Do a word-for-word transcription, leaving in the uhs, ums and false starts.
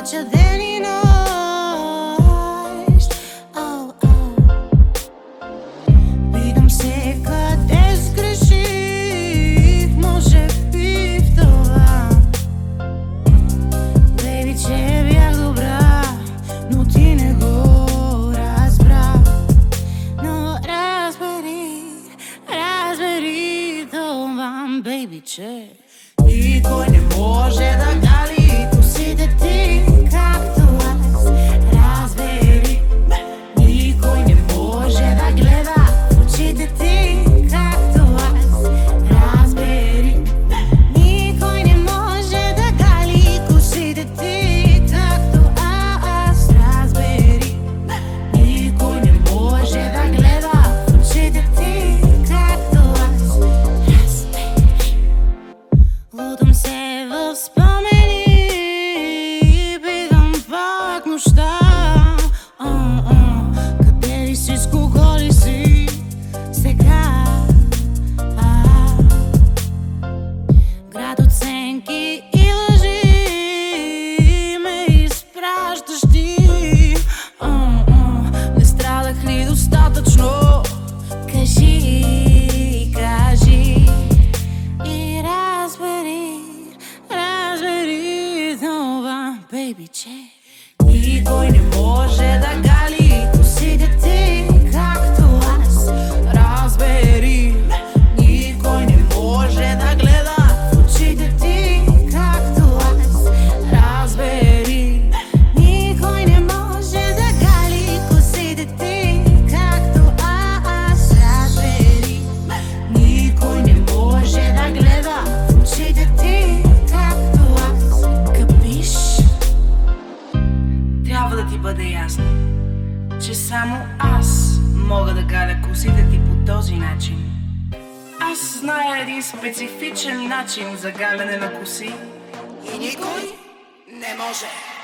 noche de ni noć. Oh, oh. Питам се къде сгреших, може би в това, бейби, че бях добра, но ти не го разбра. Но разбери, разбери това, бейби, че никой не може да гали косите ти както аз. Разбери, никой не може да гледа в очите ти както аз. Разбери, никой не може да гали косите ти както аз. Разбери, никой не може да гледа в очите ти както аз. Разбери. Лутам се в спомени, питам пак нощта. Oh, oh. Къде ли си, с кого ли си сега? Ah. Град оценки и лъжи ме изпращаш ти. Oh, oh. Не страдах ли достатъчно? Кажи, кажи и разбери, разбери това, бейби, че никой не може да гали косите ти както аз. Разбери, никой не може да гледа в очите ти както аз. Разбери, никой не може да гали косите ти както аз. Разбери, никой не може да гледа в очите ти както аз. Капиш? Трябва да ти бъде ясно, че само аз мога да галя косите ти по този начин. Аз зная един специфичен начин за галяне на коси и никой не може.